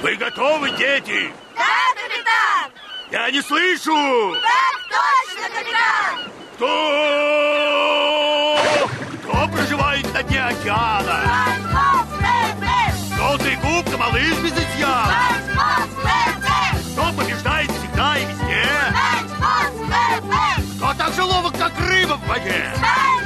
Вы готовы, дети? Да, капитан! Я не слышу! Так точно, капитан! Кто проживает на дне океана? Желтая губка, малыш без изъяна. Кто побеждает всегда и везде? Кто так же ловок, как рыба в воде?